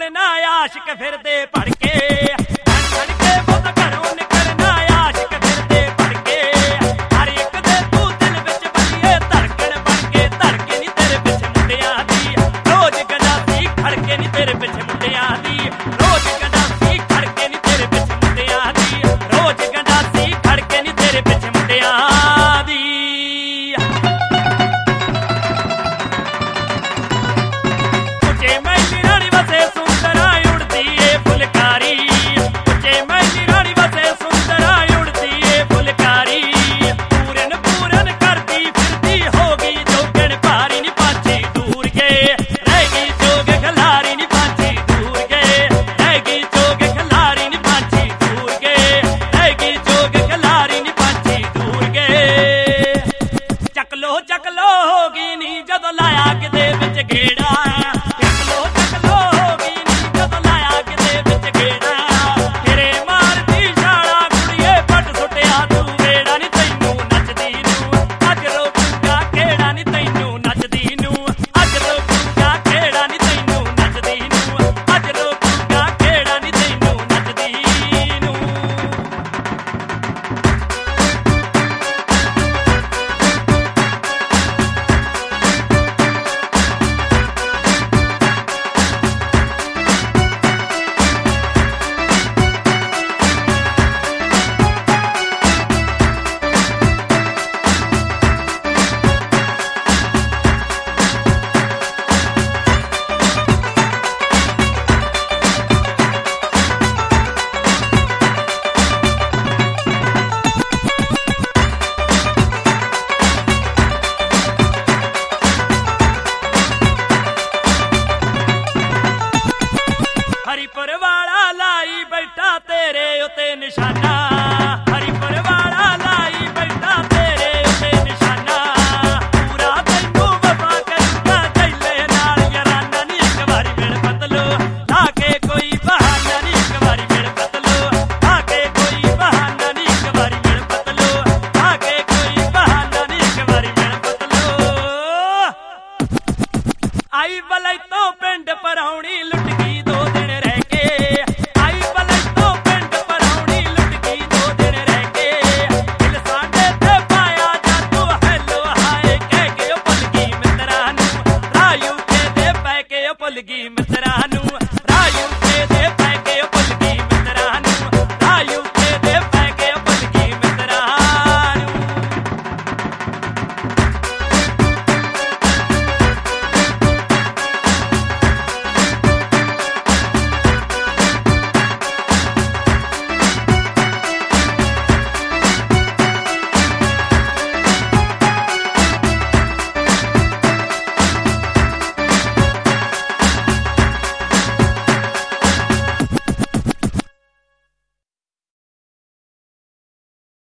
ਨਿਕਲਣਾ ਆਸ਼ਿਕ ਫਿਰਦੇ ਭੜਕੇ ਛੜਕੇ ਬਹੁਤ ਘਰੋਂ ਨਿਕਲਣਾ ਆਸ਼ਿਕ ਫਿਰਦੇ ਭੜਕੇ ਹਰ ਇੱਕ ਦੇ ਤੂੰ ਦਿਲ ਵਿੱਚ ਬੱਲੀਏ ਧੜਕਣ ਬਣ ਕੇ ਧੜਕੇ ਨੀ ਤੇਰੇ ਪਿੱਛੇ ਮੁੰਡਿਆਂ ਦੀ ਰੋਜ਼ ਗੰਡਾਸੀ ਖੜਕੇ ਨੀ ਤੇਰੇ ਪਿੱਛੇ ਮੁੰਡਿਆਂ ਦੀ ਰੋਜ਼ ਗੰਡਾਸੀ ਖੜਕੇ ਨੀ ਤੇਰੇ ਪਿੱਛੇ ਮੁੰਡਿਆਂ ਦੀ ਰੋਜ਼ ਗੰਡਾਸੀ ਖੜਕੇ ਨੀ ਤੇਰੇ ਪਿੱਛੇ ਮੁੰਡਿਆਂ ਦੀ ਉੱਚੇ ਮਹਿਲੀ ਰਾਣੀ ਵਸੇ ਸੁੰਦਰਾ ਉੜਦੀ ਏ ਫੁਲਕਾਰੀ ਉੱਚੇ ਮਹਿਲੀ ਰਾਣੀ ਵਸੇ ਸੁੰਦਰਾ ਉੜਦੀ ਏ ਫੁਲਕਾਰੀ ਪੂਰਨ ਪੂਰਨ ਕਰਦੀ ਫਿਰਦੀ ਹੋ ਗਈ ਜੋਗਣ ਭਾਰੀ ਨੀ ਪਾਛੀ ਦੂਰ ਗਏ ਰਹਿ ਗਈ ਜੋਗ ਖਲਾਰੀ ਨੀ ਪਾਛੀ ਦੂਰ ਗਏ ਰਹਿ ਗਈ ਜੋਗ ਖਲਾਰੀ ਨੀ ਪਾਛੀ ਦੂਰ ਗਏ ਰਹਿ ਗਈ ਜੋਗ ਖਲਾਰੀ ਨੀ ਪਾਛੀ ਦੂਰ ਗਏ ਚੱਕ ਲੋ ਹੋ ਗਈ ਨੀ ਜਦੋਂ ਲਾਇਆ ਕਿਤੇ ਵਿੱਚ ਗੇੜਾ ਚੱਕ ਲੋ ਹੋ ਗਈ ਨੀ ਜਦੋਂ ਲਾਇਆ ਕਿਤੇ ਵਿੱਚ ਗੇੜਾ ਤੇਰੇ ਮਾਰਦੀ ਛਾਲਾ ਕੁੜੀਏ ਪੱਟ ਸੁੱਟਿਆ ਤੂੰ ਵੇੜਾ ਨੀ ਤੈਨੂੰ ਨੱਚਦੀ ਨੂੰ ਅੱਜ ਰੋਕੂਗਾ ਖੇੜਾ ਨੀ ਤੈਨੂੰ ਨੱਚਦੀ ਨੂੰ ਅੱਜ ਰੋਕੂਗਾ ਖੇੜਾ ਨੀ ਤੈਨੂੰ ਨੱਚਦੀ ਨੂੰ ਅੱਜ ਰੋਕੂਗਾ ਖੇੜਾ ਨੀ ਤੈਨੂੰ ਨੱਚਦੀ ਨੂੰ ਹਰੀਪੁਰ ਵਾਲਾ ਲਾਈ ਬੈਠਾ ਤੇਰੇ ਉੱਤੇ ਨਿਸ਼ਾਨਾ ਹਰੀਪੁਰ ਵਾਲਾ ਲਾਈ ਬੈਠਾ ਤੇਰੇ ਉੱਤੇ ਨਿਸ਼ਾਨਾ ਪੂਰਾ ਤੈਨੂੰ ਵਫਾ ਕਰੂੰਗਾ ਜੈਲੇ ਨਾਲ ਯਾਰਾਨਾ ਨੀ ਇੱਕ ਵਾਰੀ ਮਿਲ ਬਦਲੋ ਲਾ ਕੇ ਕੋਈ ਬਹਾਨਾ ਨੀ ਇੱਕ ਵਾਰੀ ਮਿਲ ਬਦਲੋ ਲਾ ਕੇ ਕੋਈ ਬਹਾਨਾ ਨੀ ਇੱਕ ਵਾਰੀ ਮਿਲ ਬਦਲੋ ਲਾ ਕੇ ਕੋਈ ਬਹਾਨਾ ਨੀ ਇੱਕ ਵਾਰੀ ਮਿਲ ਬਦਲੋ ਆਈ ਬਲੈ ਤੋਂ ਪਿੰਡ ਪਰਾਉਣੀ ਲੁੱਟ ਗਈ 2 ਦਿਨ ਰਹਿ ਕੇ ਆਈ ਬਲੈ ਤੋਂ ਪਿੰਡ ਪਰਾਉਣੀ ਲੁੱਟ ਗਈ 2 ਦਿਨ ਰਹਿ ਕੇ ਦਿਲ ਸਾਡੇ ਤੇ ਪਾਇਆ ਜਾਦੂ ਹੈਲੋ ਹਾਏ ਕਹਿ ਕੇ ਉਹ ਭੁੱਲ ਗਈ ਮਿੱਤਰਾਂ ਨੂੰ ਰਾਯੂ ਕੇ ਦੇ ਪੈ ਕੇ ਉਹ ਭੁੱਲ ਗਈ